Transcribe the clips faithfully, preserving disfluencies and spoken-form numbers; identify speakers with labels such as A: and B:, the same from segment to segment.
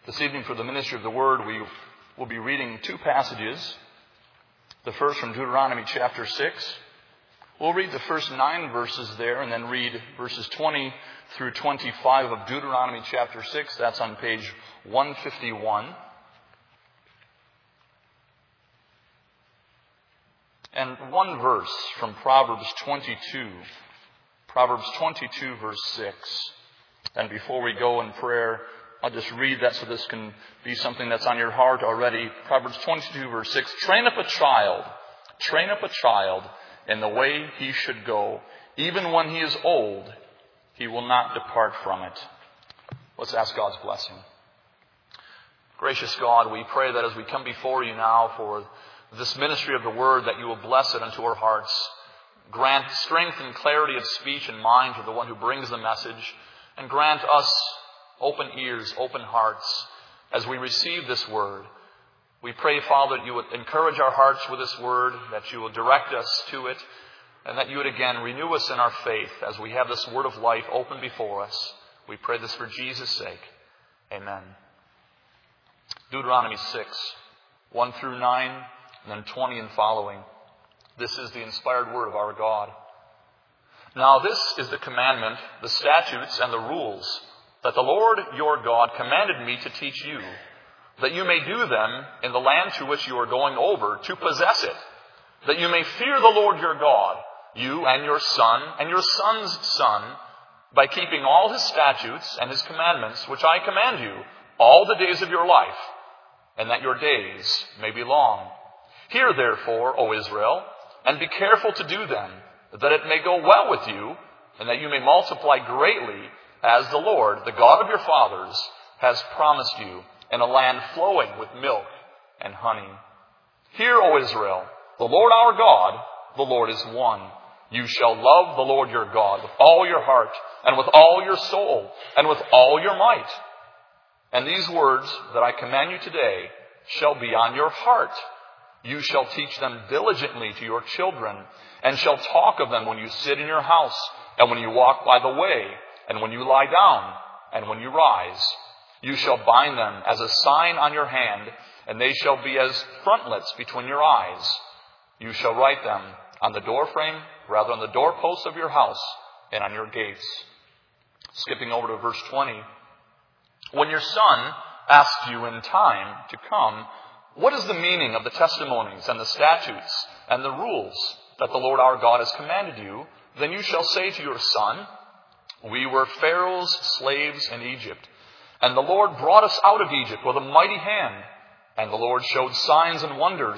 A: This evening for the ministry of the Word, we will be reading two passages. The first from Deuteronomy chapter six. We'll read the first nine verses there and then read verses twenty through twenty-five of Deuteronomy chapter six. That's on page one fifty-one. And one verse from Proverbs twenty-two. Proverbs twenty-two verse six. And before we go in prayer, I'll just read that so this can be something that's on your heart already. Proverbs twenty-two verse six. Train up a child, train up a child in the way he should go. Even when he is old, he will not depart from it. Let's ask God's blessing. Gracious God, we pray that as we come before you now for this ministry of the Word, that you will bless it unto our hearts. Grant strength and clarity of speech and mind to the one who brings the message. And grant us open ears, open hearts as we receive this Word. We pray, Father, that you would encourage our hearts with this Word, that you will direct us to it, and that you would again renew us in our faith as we have this Word of life open before us. We pray this for Jesus' sake. Amen. Deuteronomy six, one through nine, and then twenty and following. This is the inspired Word of our God. Now this is the commandment, the statutes, and the rules that the Lord your God commanded me to teach you, that you may do them in the land to which you are going over to possess it, that you may fear the Lord your God, you and your son and your son's son, by keeping all his statutes and his commandments, which I command you, all the days of your life, and that your days may be long. Hear therefore, O Israel, and be careful to do them, that it may go well with you, and that you may multiply greatly, as the Lord, the God of your fathers, has promised you, in a land flowing with milk and honey. Hear, O Israel, the Lord our God, the Lord is one. You shall love the Lord your God with all your heart, and with all your soul, and with all your might. And these words that I command you today shall be on your heart. You shall teach them diligently to your children, and shall talk of them when you sit in your house, and when you walk by the way, and when you lie down, and when you rise. You shall bind them as a sign on your hand, and they shall be as frontlets between your eyes. You shall write them on the doorframe, rather on the doorposts of your house, and on your gates. Skipping over to verse twenty. When your son asks you in time to come, what is the meaning of the testimonies and the statutes and the rules that the Lord our God has commanded you? Then you shall say to your son, we were Pharaoh's slaves in Egypt, and the Lord brought us out of Egypt with a mighty hand, and the Lord showed signs and wonders,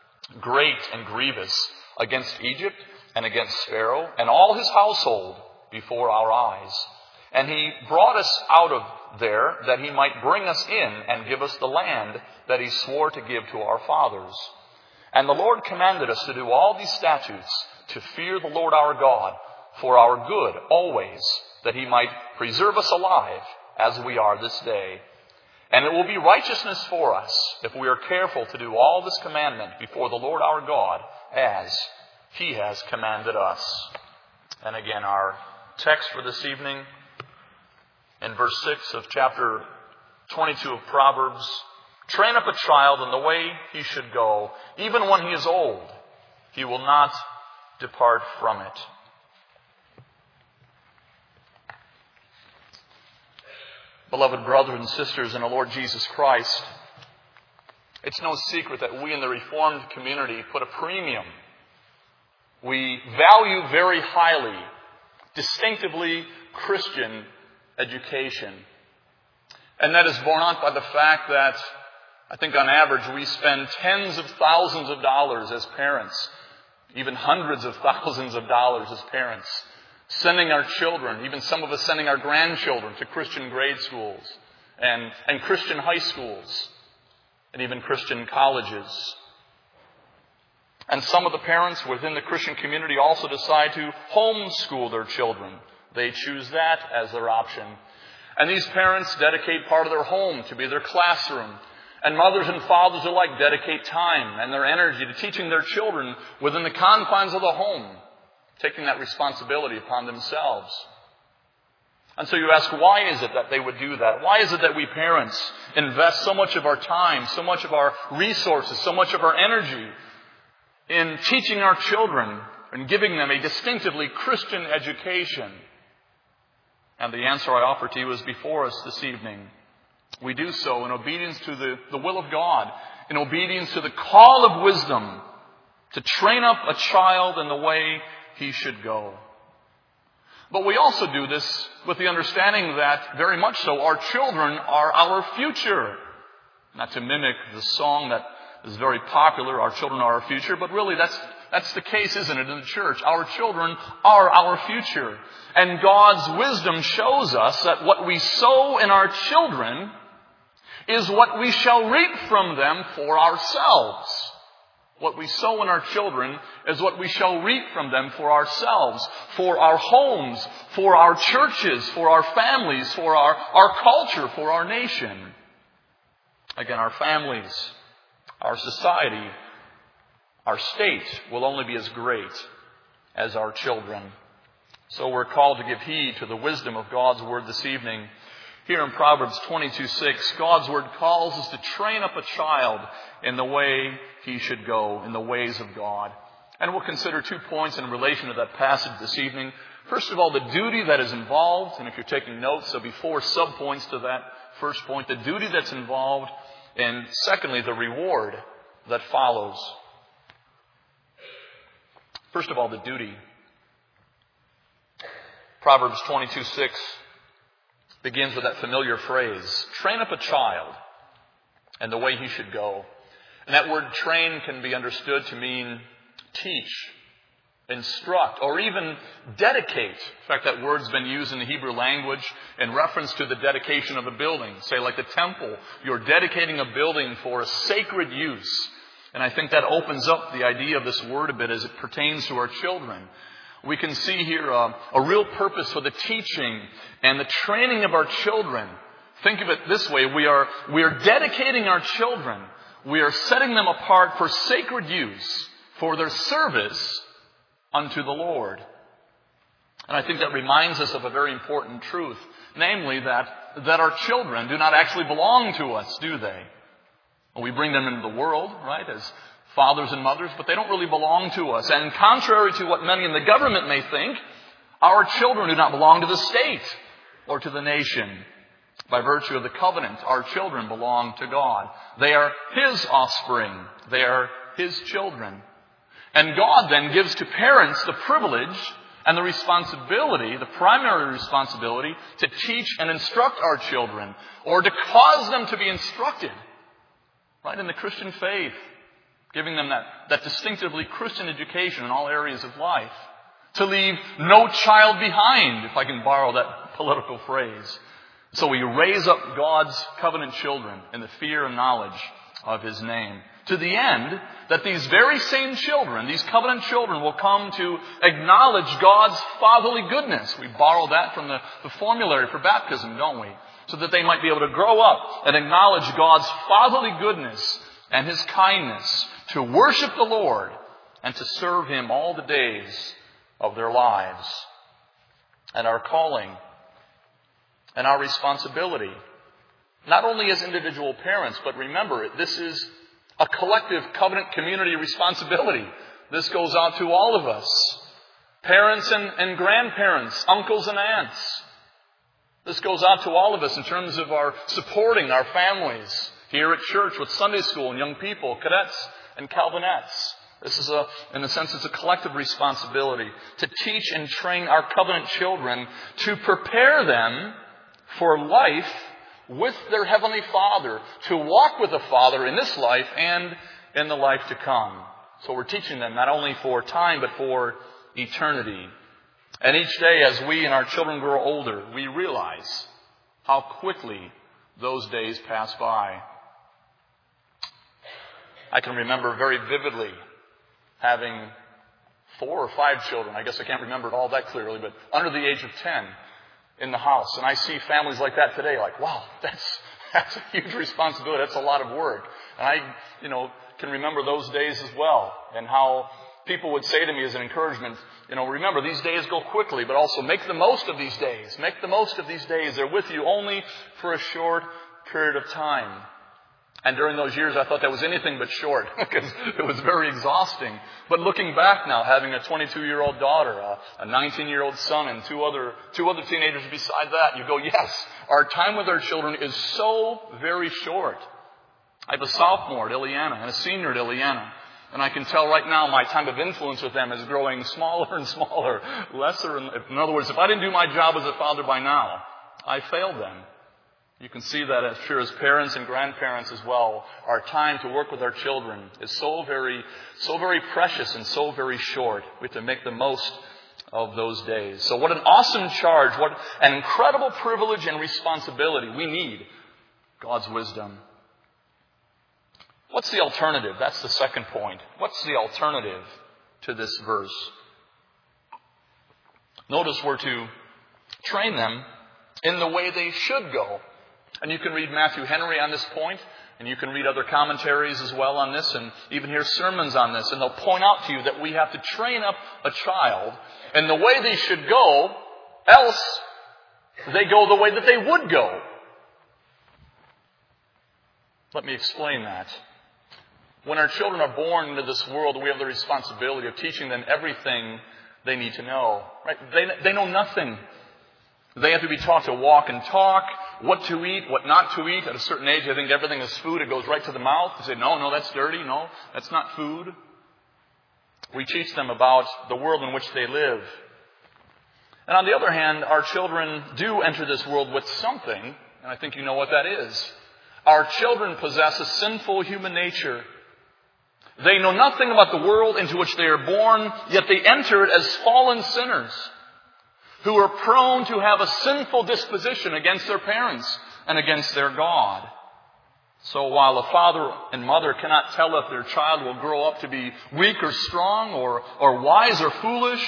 A: great and grievous, against Egypt and against Pharaoh and all his household before our eyes. And he brought us out of there that he might bring us in and give us the land that he swore to give to our fathers. And the Lord commanded us to do all these statutes, to fear the Lord our God, for our good always, that he might preserve us alive as we are this day. And it will be righteousness for us if we are careful to do all this commandment before the Lord our God as he has commanded us. And again, our text for this evening in verse six of chapter twenty-two of Proverbs. Train up a child in the way he should go. Even when he is old, he will not depart from it. Beloved brothers and sisters in the Lord Jesus Christ, it's no secret that we in the Reformed community put a premium. We value very highly distinctively Christian education. And that is borne out by the fact that I think on average we spend tens of thousands of dollars as parents, even hundreds of thousands of dollars as parents, sending our children, even some of us sending our grandchildren to Christian grade schools and, and Christian high schools and even Christian colleges. And some of the parents within the Christian community also decide to homeschool their children. They choose that as their option. And these parents dedicate part of their home to be their classroom. And mothers and fathers alike dedicate time and their energy to teaching their children within the confines of the home, taking that responsibility upon themselves. And so you ask, why is it that they would do that? Why is it that we parents invest so much of our time, so much of our resources, so much of our energy in teaching our children and giving them a distinctively Christian education? And the answer I offer to you is before us this evening. We do so in obedience to the, the will of God, in obedience to the call of wisdom to train up a child in the way he should go. But we also do this with the understanding that, very much so, our children are our future. Not to mimic the song that is very popular, our children are our future, but really that's that's the case, isn't it, in the church? Our children are our future. And God's wisdom shows us that what we sow in our children is what we shall reap from them for ourselves. What we sow in our children is what we shall reap from them for ourselves, for our homes, for our churches, for our families, for our, our culture, for our nation. Again, our families, our society, our state will only be as great as our children. So we're called to give heed to the wisdom of God's Word this evening. Here in Proverbs twenty-two six, God's Word calls us to train up a child in the way he should go, in the ways of God. And we'll consider two points in relation to that passage this evening. First of all, the duty that is involved, and if you're taking notes, there'll be four subpoints to that first point, the duty that's involved, and secondly, the reward that follows. First of all, the duty. Proverbs twenty-two six begins with that familiar phrase, train up a child in the way he should go. And that word train can be understood to mean teach, instruct, or even dedicate. In fact, that word's been used in the Hebrew language in reference to the dedication of a building. Say, like the temple, you're dedicating a building for a sacred use. And I think that opens up the idea of this word a bit as it pertains to our children. We can see here a, a real purpose for the teaching and the training of our children. Think of it this way. We are, we are dedicating our children. We are setting them apart for sacred use, for their service unto the Lord. And I think that reminds us of a very important truth, namely that, that our children do not actually belong to us, do they? We bring them into the world, right, as fathers and mothers, but they don't really belong to us. And contrary to what many in the government may think, our children do not belong to the state or to the nation. By virtue of the covenant, our children belong to God. They are His offspring. They are His children. And God then gives to parents the privilege and the responsibility, the primary responsibility, to teach and instruct our children, or to cause them to be instructed, right, in the Christian faith, giving them that, that distinctively Christian education in all areas of life. To leave no child behind, if I can borrow that political phrase. So we raise up God's covenant children in the fear and knowledge of His name, to the end that these very same children, these covenant children, will come to acknowledge God's fatherly goodness. We borrow that from the, the formulary for baptism, don't we? So that they might be able to grow up and acknowledge God's fatherly goodness and His kindness, to worship the Lord and to serve Him all the days of their lives. And our calling and our responsibility, not only as individual parents, but remember, this is a collective covenant community responsibility. This goes out to all of us, parents and, and grandparents, uncles and aunts. This goes out to all of us in terms of our supporting our families here at church with Sunday school and young people, cadets and Calvinettes. This is a, in a sense, it's a collective responsibility to teach and train our covenant children, to prepare them for life with their Heavenly Father, to walk with the Father in this life and in the life to come. So we're teaching them not only for time, but for eternity. And each day as we and our children grow older, we realize how quickly those days pass by. I can remember very vividly having four or five children. I guess I can't remember it all that clearly, but under the age of ten in the house. And I see families like that today, like, wow, that's that's a huge responsibility. That's a lot of work. And I, you know, can remember those days as well, and how people would say to me as an encouragement, you know, remember, these days go quickly, but also make the most of these days. Make the most of these days. They're with you only for a short period of time. And during those years, I thought that was anything but short because it was very exhausting. But looking back now, having a twenty-two-year-old daughter, a nineteen-year-old son, and two other two other teenagers beside that, you go, yes, our time with our children is so very short. I have a sophomore at Illiana and a senior at Illiana. And I can tell right now my time of influence with them is growing smaller and smaller, lesser. And, in other words, if I didn't do my job as a father by now, I failed them. You can see that as sure as parents and grandparents as well. Our time to work with our children is so very, so very precious and so very short. We have to make the most of those days. So what an awesome charge, what an incredible privilege and responsibility. We need God's wisdom. What's the alternative? That's the second point. What's the alternative to this verse? Notice we're to train them in the way they should go. And you can read Matthew Henry on this point, and you can read other commentaries as well on this, and even hear sermons on this. And they'll point out to you that we have to train up a child in the way they should go, else they go the way that they would go. Let me explain that. When our children are born into this world, we have the responsibility of teaching them everything they need to know. Right? They, they know nothing. They have to be taught to walk and talk, what to eat, what not to eat. At a certain age, I think everything is food. It goes right to the mouth. They say, no, no, that's dirty. No, that's not food. We teach them about the world in which they live. And on the other hand, our children do enter this world with something, and I think you know what that is. Our children possess a sinful human nature. They know nothing about the world into which they are born, yet they enter it as fallen sinners who are prone to have a sinful disposition against their parents and against their God. So while a father and mother cannot tell if their child will grow up to be weak or strong or, or wise or foolish,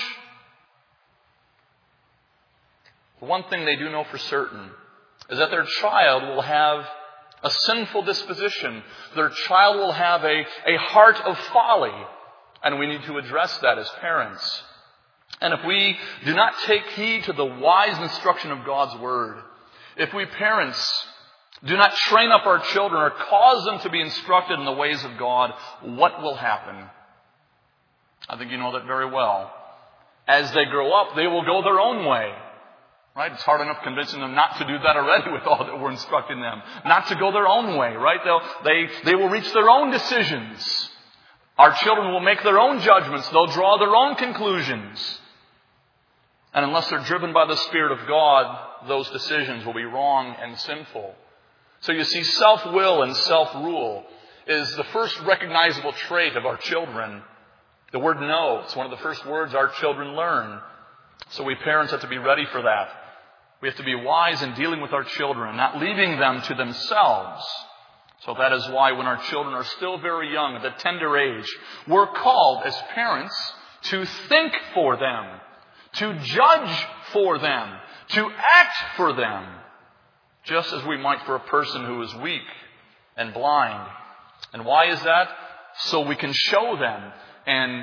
A: the one thing they do know for certain is that their child will have a sinful disposition. Their child will have a, a heart of folly, and we need to address that as parents. And if we do not take heed to the wise instruction of God's Word, if we parents do not train up our children or cause them to be instructed in the ways of God, what will happen? I think you know that very well. As they grow up, they will go their own way. Right? It's hard enough convincing them not to do that already with all that we're instructing them. Not to go their own way, right? They'll, they, they will reach their own decisions. Our children will make their own judgments. They'll draw their own conclusions. And unless they're driven by the Spirit of God, those decisions will be wrong and sinful. So you see, self-will and self-rule is the first recognizable trait of our children. The word no, it's one of the first words our children learn. So we parents have to be ready for that. We have to be wise in dealing with our children, not leaving them to themselves. So that is why when our children are still very young, at the tender age, we're called as parents to think for them, to judge for them, to act for them, just as we might for a person who is weak and blind. And why is that? So we can show them and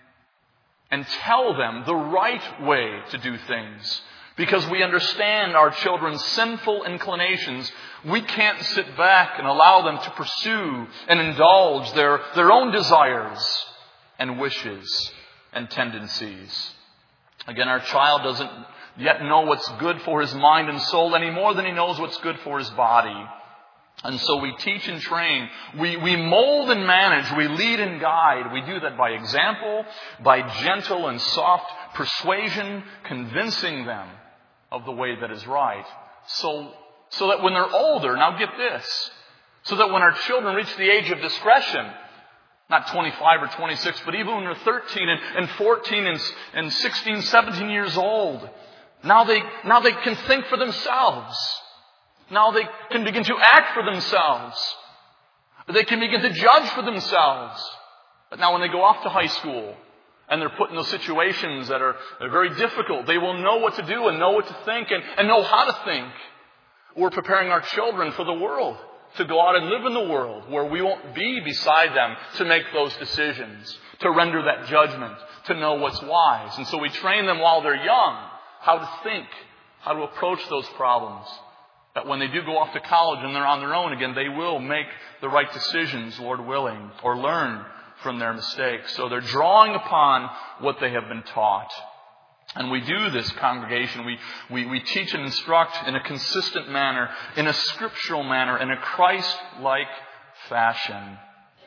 A: and tell them the right way to do things. Because we understand our children's sinful inclinations, we can't sit back and allow them to pursue and indulge their, their own desires and wishes and tendencies. Again, our child doesn't yet know what's good for his mind and soul any more than he knows what's good for his body. And so we teach and train. We, we mold and manage. We lead and guide. We do that by example, by gentle and soft persuasion, convincing them of the way that is right. So, so that when they're older, now get this, so that when our children reach the age of discretion, not twenty-five or twenty-six, but even when they're thirteen and, and fourteen and, and sixteen, seventeen years old, now they, now they can think for themselves. Now they can begin to act for themselves. They can begin to judge for themselves. But now when they go off to high school and they're put in those situations that are, are very difficult, they will know what to do and know what to think and, and know how to think. We're preparing our children for the world, to go out and live in the world where we won't be beside them to make those decisions, to render that judgment, to know what's wise. And so we train them while they're young how to think, how to approach those problems. That when they do go off to college and they're on their own again, they will make the right decisions, Lord willing, or learn from their mistakes. So they're drawing upon what they have been taught. And we do this, congregation. We, we, we teach and instruct in a consistent manner, in a scriptural manner, in a Christ-like fashion.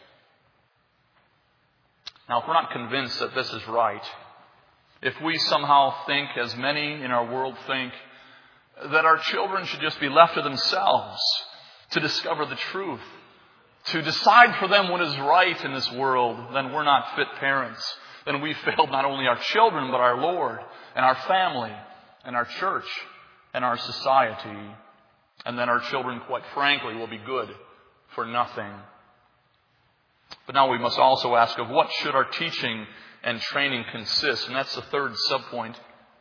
A: Now, if we're not convinced that this is right, if we somehow think, as many in our world think, that our children should just be left to themselves to discover the truth, to decide for them what is right in this world, then we're not fit parents. Then we failed not only our children, but our Lord and our family and our church and our society. And then our children, quite frankly, will be good for nothing. But now we must also ask, of what should our teaching and training consist? And that's the third subpoint.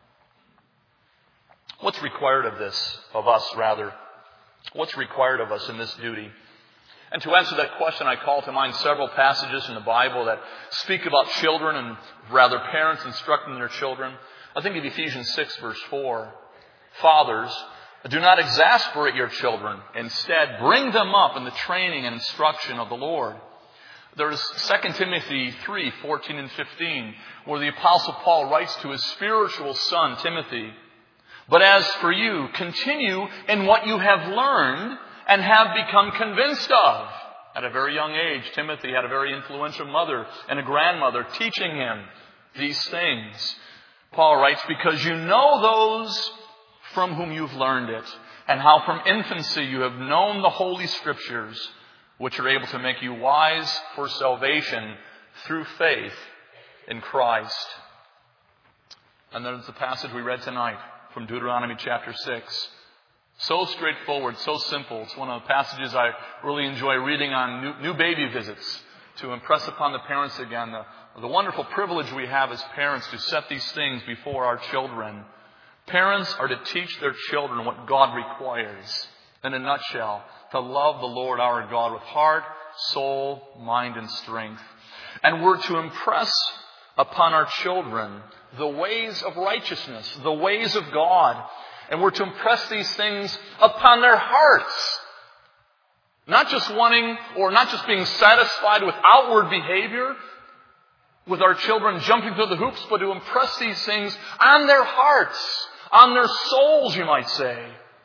A: What's required of this, of us rather? What's required of us in this duty? And to answer that question, I call to mind several passages in the Bible that speak about children and rather parents instructing their children. I think of Ephesians six verse four. Fathers, do not exasperate your children. Instead, bring them up in the training and instruction of the Lord. There's Second Timothy three fourteen and fifteen, where the Apostle Paul writes to his spiritual son, Timothy, "But as for you, continue in what you have learned and have become convinced of." At a very young age, Timothy had a very influential mother and a grandmother teaching him these things. Paul writes, "Because you know those from whom you've learned it, and how from infancy you have known the Holy Scriptures, which are able to make you wise for salvation through faith in Christ." And there's the passage we read tonight from Deuteronomy chapter six. So straightforward, so simple. It's one of the passages I really enjoy reading on new, new baby visits, to impress upon the parents again the, the wonderful privilege we have as parents to set these things before our children. Parents are to teach their children what God requires. In a nutshell, to love the Lord our God with heart, soul, mind, and strength. And we're to impress upon our children the ways of righteousness, the ways of God. And we're to impress these things upon their hearts. Not just wanting, or not just being satisfied with outward behavior, with our children jumping through the hoops, but to impress these things on their hearts, on their souls, you might say.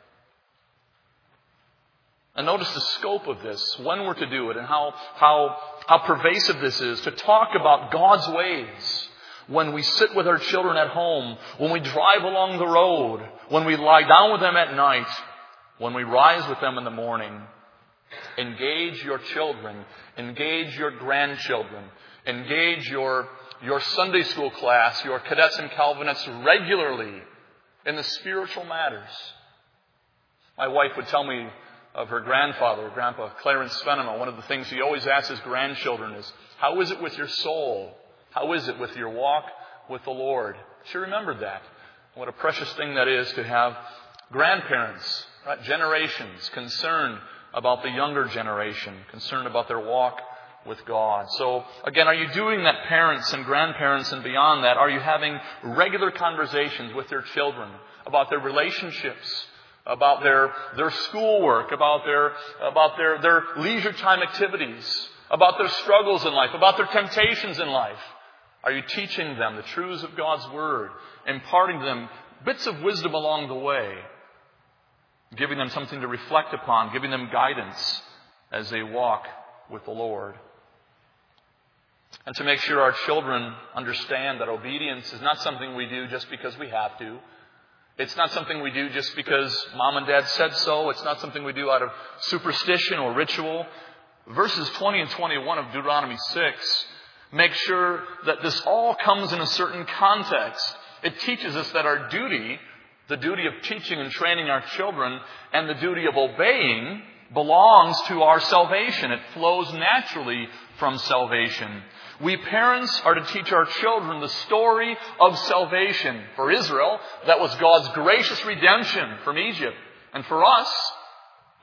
A: And notice the scope of this, when we're to do it, and how, how, how pervasive this is, to talk about God's ways. When we sit with our children at home, when we drive along the road, when we lie down with them at night, when we rise with them in the morning. Engage your children, engage your grandchildren, engage your, your Sunday school class, your cadets and Calvinists regularly in the spiritual matters. My wife would tell me of her grandfather, Grandpa Clarence Venema. One of the things he always asks his grandchildren is, "How is it with your soul? How is it with your walk with the Lord?" She remembered that. What a precious thing that is to have grandparents, right, generations concerned about the younger generation, concerned about their walk with God. So, again, are you doing that, parents and grandparents and beyond that? Are you having regular conversations with your children about their relationships, about their, their schoolwork, about their, about their, their leisure time activities, about their struggles in life, about their temptations in life? Are you teaching them the truths of God's Word, imparting them bits of wisdom along the way, giving them something to reflect upon, giving them guidance as they walk with the Lord? And to make sure our children understand that obedience is not something we do just because we have to. It's not something we do just because mom and dad said so. It's not something we do out of superstition or ritual. Verses twenty and twenty-one of Deuteronomy six make sure that this all comes in a certain context. It teaches us that our duty, the duty of teaching and training our children, and the duty of obeying belongs to our salvation. It flows naturally from salvation. We parents are to teach our children the story of salvation. For Israel, that was God's gracious redemption from Egypt. And for us,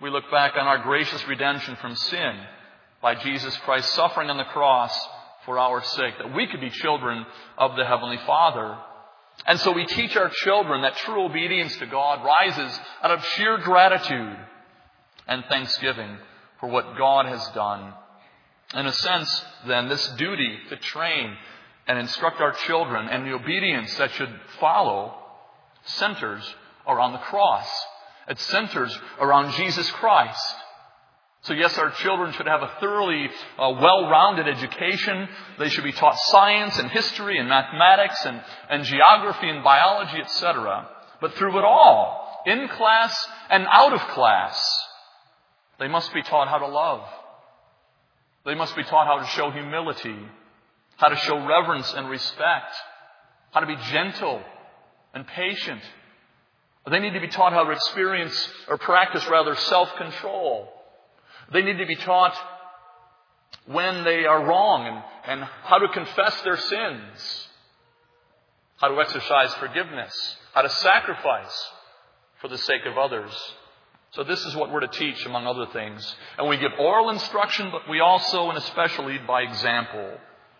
A: We look back on our gracious redemption from sin by Jesus Christ suffering on the cross for our sake, that we could be children of the Heavenly Father. And so we teach our children that true obedience to God rises out of sheer gratitude and thanksgiving for what God has done. In a sense, then, this duty to train and instruct our children and the obedience that should follow centers around the cross. It centers around Jesus Christ. So yes, our children should have a thoroughly uh, well-rounded education. They should be taught science and history and mathematics and, and geography and biology, et cetera. But through it all, in class and out of class, they must be taught how to love. They must be taught how to show humility, how to show reverence and respect, how to be gentle and patient. They need to be taught how to experience or practice, rather, self-control. They need to be taught when they are wrong and, and how to confess their sins, how to exercise forgiveness, how to sacrifice for the sake of others. So this is what we're to teach, among other things. And we give oral instruction, but we also and especially lead by example.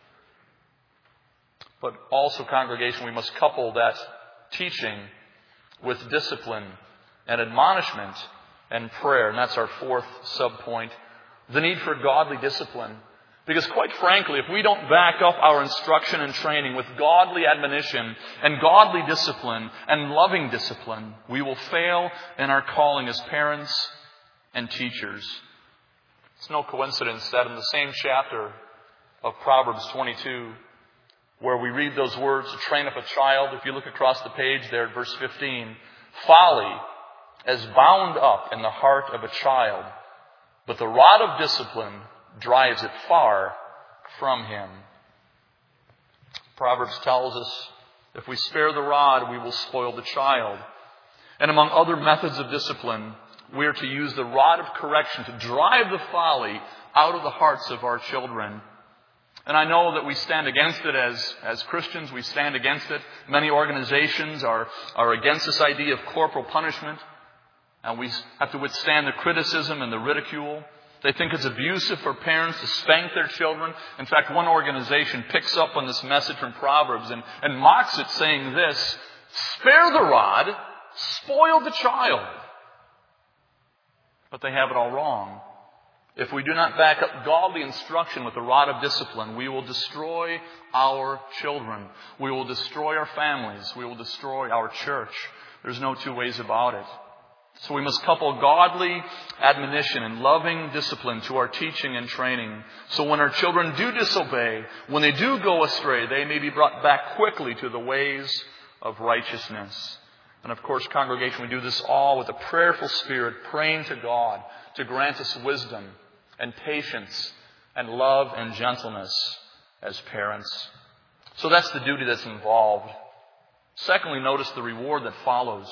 A: But also, congregation, we must couple that teaching with discipline and admonishment and prayer. And that's our fourth subpoint, the need for godly discipline. Because quite frankly, if we don't back up our instruction and training with godly admonition and godly discipline and loving discipline, we will fail in our calling as parents and teachers. It's no coincidence that in the same chapter of Proverbs twenty-two, where we read those words, to train up a child, if you look across the page there at verse fifteen, folly is bound up in the heart of a child, but the rod of discipline drives it far from him. Proverbs tells us, if we spare the rod, we will spoil the child. And among other methods of discipline, we are to use the rod of correction to drive the folly out of the hearts of our children. And I know that we stand against it as, as Christians. We stand against it. Many organizations are, are against this idea of corporal punishment. And we have to withstand the criticism and the ridicule. They think it's abusive for parents to spank their children. In fact, one organization picks up on this message from Proverbs and, and mocks it, saying this, spare the rod, spoil the child. But they have it all wrong. If we do not back up godly instruction with the rod of discipline, we will destroy our children. We will destroy our families. We will destroy our church. There's no two ways about it. So we must couple godly admonition and loving discipline to our teaching and training. So when our children do disobey, when they do go astray, they may be brought back quickly to the ways of righteousness. And of course, congregation, we do this all with a prayerful spirit, praying to God to grant us wisdom and patience and love and gentleness as parents. So that's the duty that's involved. Secondly, notice the reward that follows.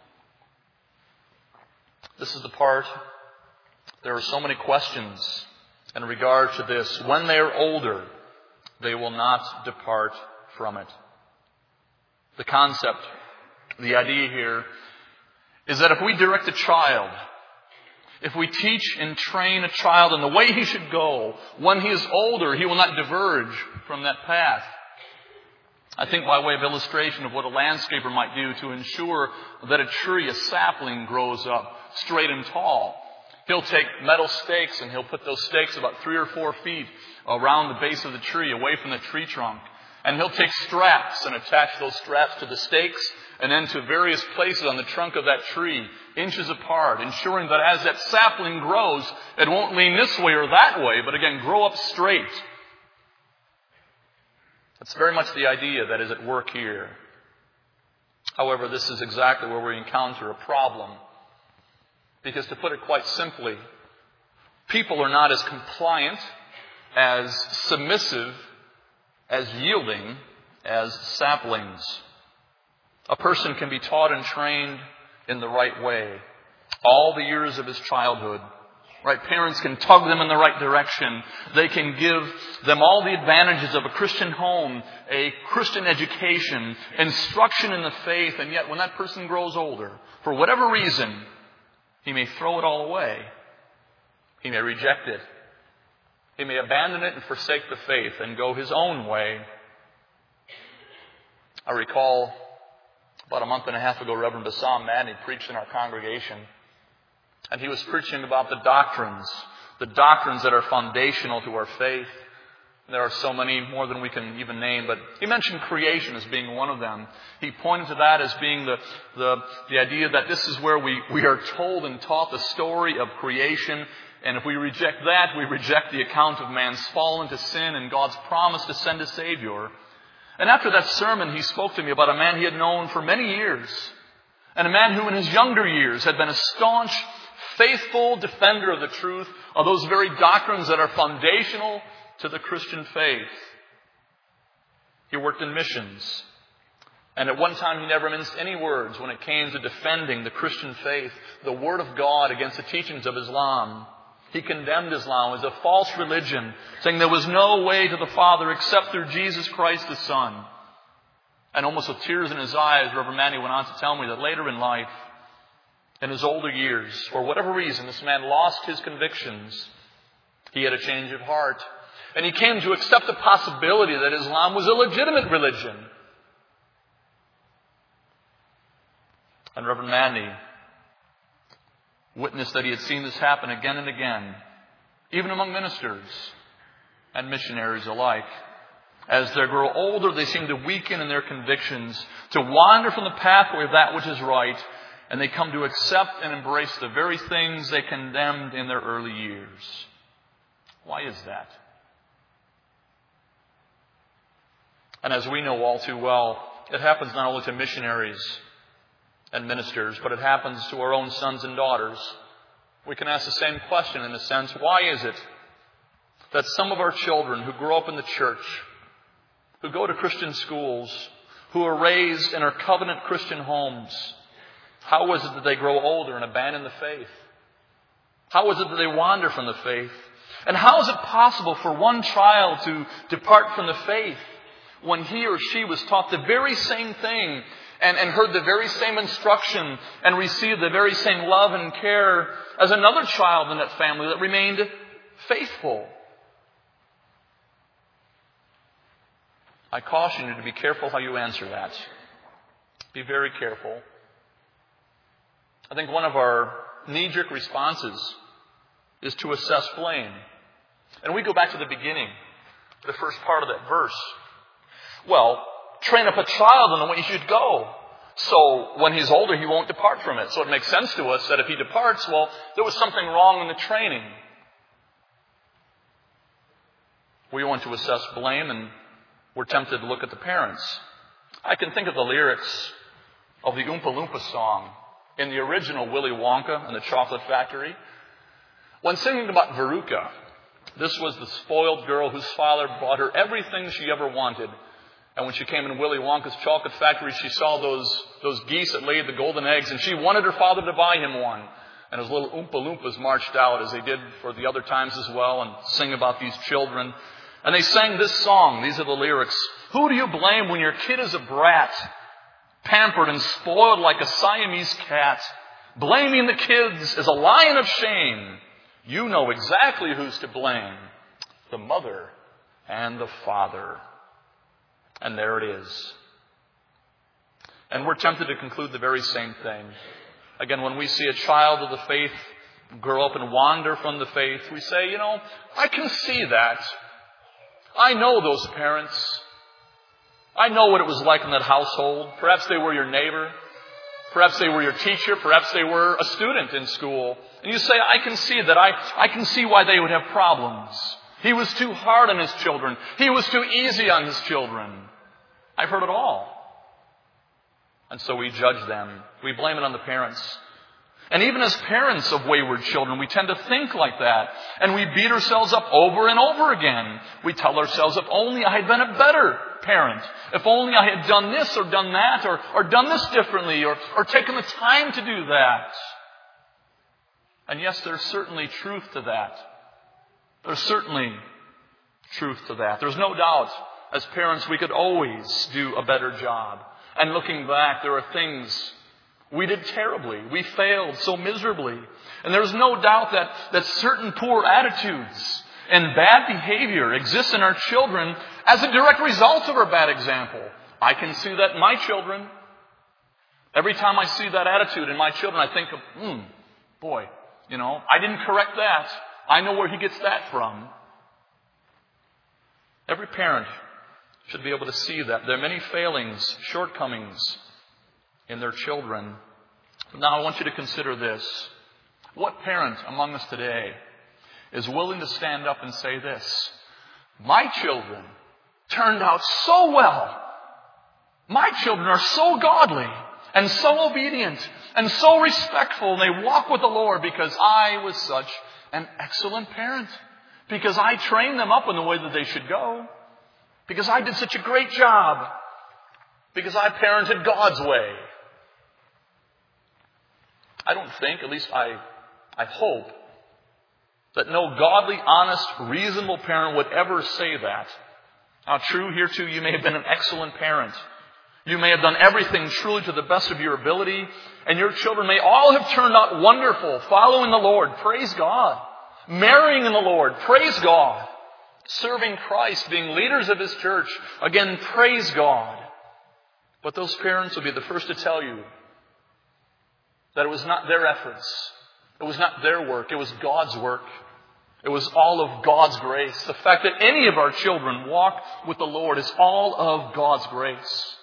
A: This is the part, there are so many questions in regard to this. When they are older, they will not depart from it. The concept, the idea here, is that if we direct a child, if we teach and train a child in the way he should go, when he is older, he will not diverge from that path. I think by way of illustration of what a landscaper might do to ensure that a tree, a sapling, grows up straight and tall. He'll take metal stakes and he'll put those stakes about three or four feet around the base of the tree, away from the tree trunk. And he'll take straps and attach those straps to the stakes and then to various places on the trunk of that tree, inches apart, ensuring that as that sapling grows, it won't lean this way or that way, but again, grow up straight. That's very much the idea that is at work here. However, this is exactly where we encounter a problem. Because to put it quite simply, people are not as compliant, as submissive, as yielding as saplings. A person can be taught and trained in the right way all the years of his childhood. Right? Parents can tug them in the right direction. They can give them all the advantages of a Christian home, a Christian education, instruction in the faith, and yet when that person grows older, for whatever reason, He may throw it all away. He may reject it. He may abandon it and forsake the faith and go his own way. I recall about a month and a half ago, Reverend Bassam Madney preached in our congregation. And he was preaching about the doctrines, the doctrines that are foundational to our faith. There are so many, more than we can even name, but he mentioned creation as being one of them. He pointed to that as being the, the, the idea that this is where we, we are told and taught the story of creation. And if we reject that, we reject the account of man's fall into sin and God's promise to send a Savior. And after that sermon, he spoke to me about a man he had known for many years. And a man who in his younger years had been a staunch, faithful defender of the truth, of those very doctrines that are foundational to the Christian faith. He worked in missions. And at one time he never minced any words when it came to defending the Christian faith, the Word of God against the teachings of Islam. He condemned Islam as a false religion, saying there was no way to the Father except through Jesus Christ the Son. And almost with tears in his eyes, Reverend Manny went on to tell me that later in life, in his older years, for whatever reason, this man lost his convictions. He had a change of heart. And he came to accept the possibility that Islam was a legitimate religion. And Reverend Manny witnessed that he had seen this happen again and again, even among ministers and missionaries alike. As they grow older, they seem to weaken in their convictions, to wander from the pathway of that which is right, and they come to accept and embrace the very things they condemned in their early years. Why is that? And as we know all too well, it happens not only to missionaries and ministers, but it happens to our own sons and daughters. We can ask the same question in a sense. Why is it that some of our children who grow up in the church, who go to Christian schools, who are raised in our covenant Christian homes, how is it that they grow older and abandon the faith? How is it that they wander from the faith? And how is it possible for one child to depart from the faith when he or she was taught the very same thing and, and heard the very same instruction and received the very same love and care as another child in that family that remained faithful? I caution you to be careful how you answer that. Be very careful. I think one of our knee-jerk responses is to assess blame. And we go back to the beginning, the first part of that verse. Well, train up a child in the way he should go. So when he's older, he won't depart from it. So it makes sense to us that if he departs, well, there was something wrong in the training. We want to assess blame, and we're tempted to look at the parents. I can think of the lyrics of the Oompa Loompa song in the original Willy Wonka and the Chocolate Factory. When singing about Veruca, this was the spoiled girl whose father bought her everything she ever wanted. And when she came in Willy Wonka's chocolate factory, she saw those, those geese that laid the golden eggs, and she wanted her father to buy him one. And his little Oompa Loompas marched out, as they did for the other times as well, and sing about these children. And they sang this song. These are the lyrics. Who do you blame when your kid is a brat, pampered and spoiled like a Siamese cat? Blaming the kids is a lion of shame. You know exactly who's to blame. The mother and the father. And there it is. And we're tempted to conclude the very same thing. Again, when we see a child of the faith grow up and wander from the faith, we say, you know, I can see that. I know those parents. I know what it was like in that household. Perhaps they were your neighbor. Perhaps they were your teacher. Perhaps they were a student in school. And you say, I can see that. I, I can see why they would have problems. He was too hard on his children. He was too easy on his children. I've heard it all. And so we judge them. We blame it on the parents. And even as parents of wayward children, we tend to think like that. And we beat ourselves up over and over again. We tell ourselves, if only I had been a better parent. If only I had done this or done that or, or done this differently or, or taken the time to do that. And yes, there's certainly truth to that. There's certainly truth to that. There's no doubt, as parents, we could always do a better job. And looking back, there are things We did terribly. We failed so miserably. And there's no doubt that, that certain poor attitudes and bad behavior exists in our children as a direct result of our bad example. I can see that in my children. Every time I see that attitude in my children, I think of, hmm, boy, you know, I didn't correct that. I know where he gets that from. Every parent should be able to see that. There are many failings, shortcomings in their children. Now I want you to consider this. What parent among us today is willing to stand up and say this? My children turned out so well. My children are so godly and so obedient and so respectful, and they walk with the Lord because I was such an excellent parent. Because I trained them up in the way that they should go. Because I did such a great job. Because I parented God's way. I don't think, at least I, I hope, that no godly, honest, reasonable parent would ever say that. Now, true, here too, you may have been an excellent parent. You may have done everything truly to the best of your ability, and your children may all have turned out wonderful, following the Lord. Praise God. Marrying in the Lord. Praise God. Serving Christ, being leaders of His church. Again, praise God. But those parents will be the first to tell you that it was not their efforts. It was not their work. It was God's work. It was all of God's grace. The fact that any of our children walk with the Lord is all of God's grace.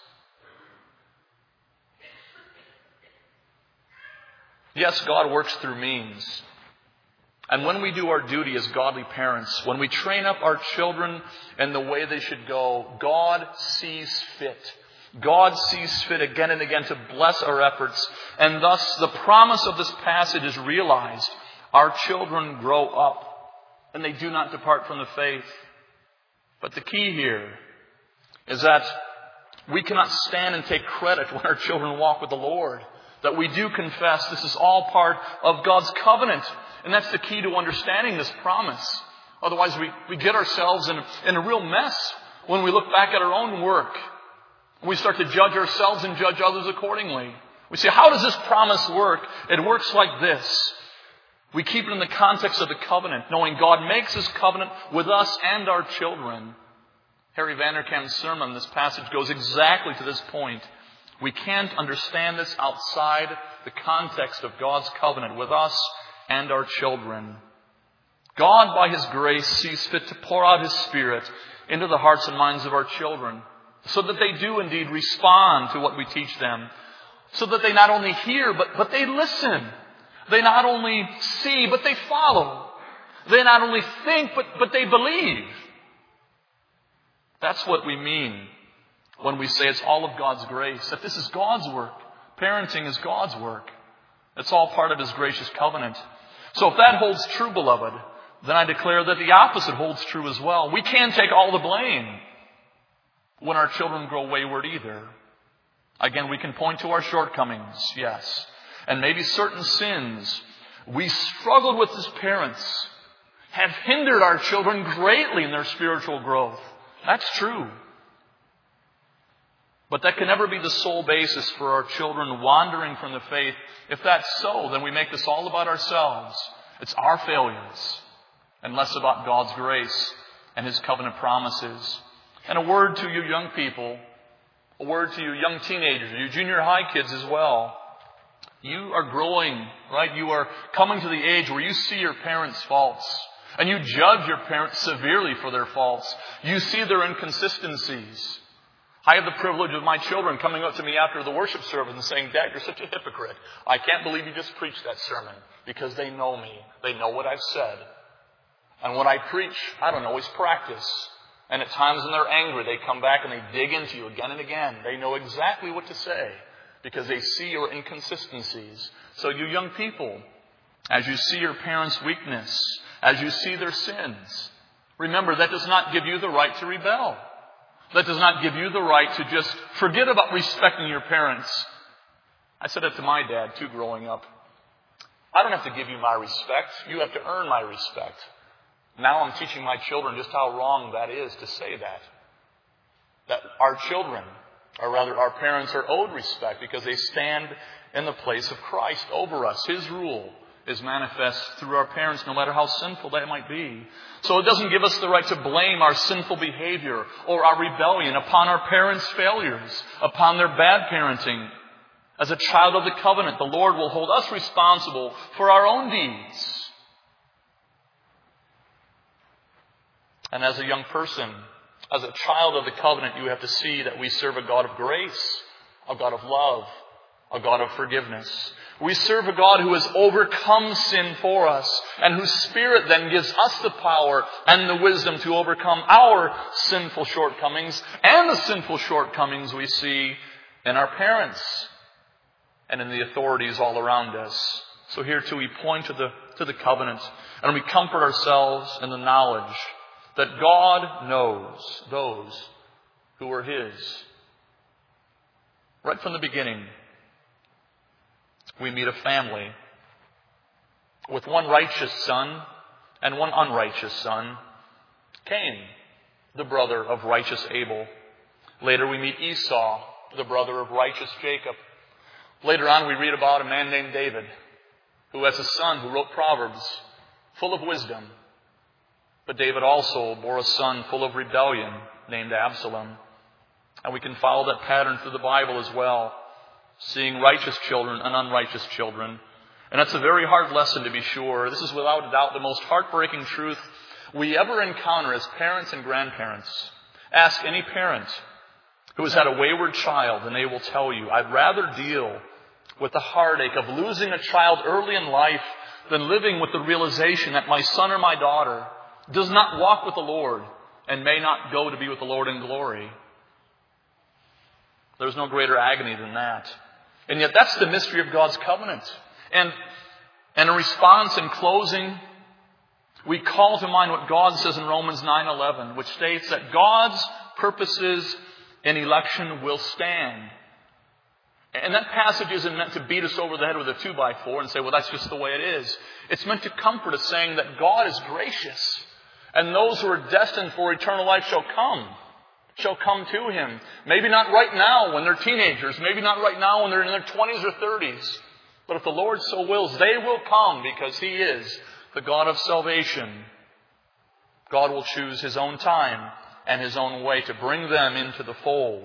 A: Yes, God works through means. And when we do our duty as godly parents, when we train up our children in the way they should go, God sees fit. God sees fit again and again to bless our efforts. And thus the promise of this passage is realized. Our children grow up and they do not depart from the faith. But the key here is that we cannot stand and take credit when our children walk with the Lord. That we do confess this is all part of God's covenant. And that's the key to understanding this promise. Otherwise, we, we get ourselves in, in a real mess when we look back at our own work. We start to judge ourselves and judge others accordingly. We say, how does this promise work? It works like this. We keep it in the context of the covenant, knowing God makes His covenant with us and our children. Harry Vanderkam's sermon on this passage goes exactly to this point. We can't understand this outside the context of God's covenant with us and our children. God, by His grace, sees fit to pour out His Spirit into the hearts and minds of our children so that they do indeed respond to what we teach them. So that they not only hear, but, but they listen. They not only see, but they follow. They not only think, but, but they believe. That's what we mean when we say it's all of God's grace. That this is God's work. Parenting is God's work. It's all part of His gracious covenant. So if that holds true, beloved, then I declare that the opposite holds true as well. We can't take all the blame when our children grow wayward either. Again, we can point to our shortcomings, yes. And maybe certain sins we struggled with as parents have hindered our children greatly in their spiritual growth. That's true. But that can never be the sole basis for our children wandering from the faith. If that's so, then we make this all about ourselves. It's our failures and less about God's grace and His covenant promises. And a word to you young people, a word to you young teenagers, you junior high kids as well. You are growing, right? You are coming to the age where you see your parents' faults. And you judge your parents severely for their faults. You see their inconsistencies. I have the privilege of my children coming up to me after the worship service and saying, Dad, you're such a hypocrite. I can't believe you just preached that sermon. Because they know me. They know what I've said. And when I preach, I don't always practice. And at times when they're angry, they come back and they dig into you again and again. They know exactly what to say because they see your inconsistencies. So you young people, as you see your parents' weakness, as you see their sins, remember that does not give you the right to rebel. That does not give you the right to just forget about respecting your parents. I said it to my dad too growing up. I don't have to give you my respect. You have to earn my respect. Now I'm teaching my children just how wrong that is to say that. That our children Or rather, our parents are owed respect because they stand in the place of Christ over us. His rule is manifest through our parents, no matter how sinful that might be. So it doesn't give us the right to blame our sinful behavior or our rebellion upon our parents' failures, upon their bad parenting. As a child of the covenant, the Lord will hold us responsible for our own deeds. And as a young person, as a child of the covenant, you have to see that we serve a God of grace, a God of love, a God of forgiveness. We serve a God who has overcome sin for us and whose Spirit then gives us the power and the wisdom to overcome our sinful shortcomings and the sinful shortcomings we see in our parents and in the authorities all around us. So here too we point to the, to the covenant and we comfort ourselves in the knowledge that God knows those who are His. Right from the beginning, we meet a family with one righteous son and one unrighteous son, Cain, the brother of righteous Abel. Later we meet Esau, the brother of righteous Jacob. Later on we read about a man named David, who has a son who wrote Proverbs, full of wisdom. But David also bore a son full of rebellion named Absalom. And we can follow that pattern through the Bible as well, seeing righteous children and unrighteous children. And that's a very hard lesson, to be sure. This is without a doubt the most heartbreaking truth we ever encounter as parents and grandparents. Ask any parent who has had a wayward child and they will tell you, I'd rather deal with the heartache of losing a child early in life than living with the realization that my son or my daughter does not walk with the Lord and may not go to be with the Lord in glory. There's no greater agony than that. And yet that's the mystery of God's covenant. And, and in response, in closing, we call to mind what God says in Romans nine eleven, which states that God's purposes in election will stand. And that passage isn't meant to beat us over the head with a two by four and say, well, that's just the way it is. It's meant to comfort us, saying that God is gracious, and those who are destined for eternal life shall come. Shall come to Him. Maybe not right now when they're teenagers. Maybe not right now when they're in their twenties or thirties. But if the Lord so wills, they will come because He is the God of salvation. God will choose His own time and His own way to bring them into the fold.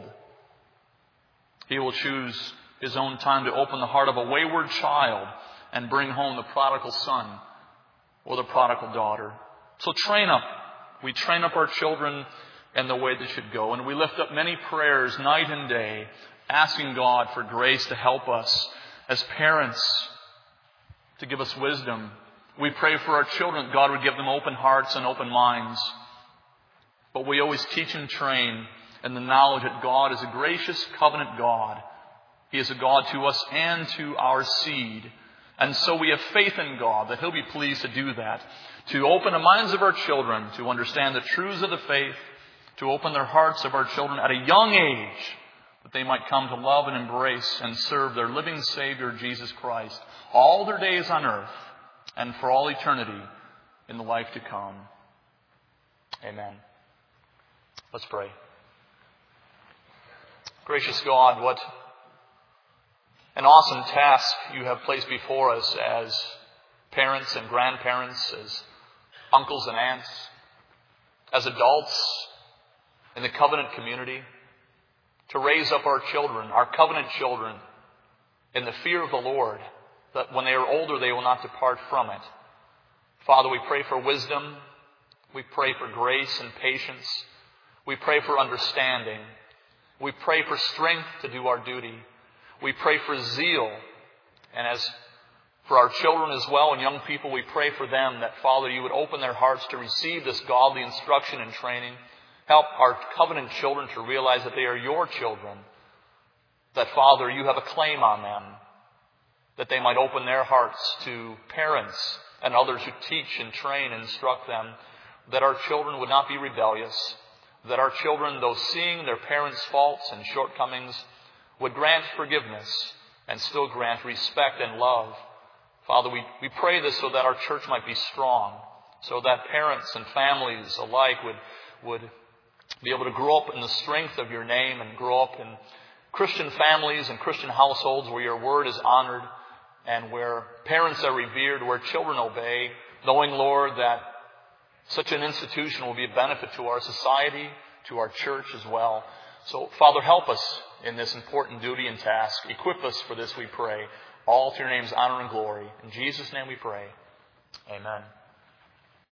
A: He will choose His own time to open the heart of a wayward child and bring home the prodigal son or the prodigal daughter. So train up. We train up our children and the way they should go. And we lift up many prayers night and day, asking God for grace to help us as parents, to give us wisdom. We pray for our children that God would give them open hearts and open minds. But we always teach and train in the knowledge that God is a gracious covenant God. He is a God to us and to our seed. And so we have faith in God that He'll be pleased to do that, to open the minds of our children to understand the truths of the faith, to open their hearts of our children at a young age, that they might come to love and embrace and serve their living Savior, Jesus Christ, all their days on earth and for all eternity in the life to come. Amen. Let's pray. Gracious God, what an awesome task You have placed before us as parents and grandparents, as uncles and aunts, as adults in the covenant community, to raise up our children, our covenant children, in the fear of the Lord, that when they are older they will not depart from it. Father, we pray for wisdom. We pray for grace and patience. We pray for understanding. We pray for strength to do our duty. We pray for zeal. And as for our children as well and young people, we pray for them that, Father, You would open their hearts to receive this godly instruction and training. Help our covenant children to realize that they are Your children. That, Father, You have a claim on them. That they might open their hearts to parents and others who teach and train and instruct them. That our children would not be rebellious. That our children, though seeing their parents' faults and shortcomings, would grant forgiveness and still grant respect and love. Father, we, we pray this so that our church might be strong. So that parents and families alike would, would be able to grow up in the strength of your name and grow up in Christian families and Christian households where your word is honored and where parents are revered, where children obey, knowing, Lord, that such an institution will be a benefit to our society, to our church as well. So, Father, help us in this important duty and task. Equip us for this, we pray. All to your name's honor and glory. In Jesus' name we pray. Amen.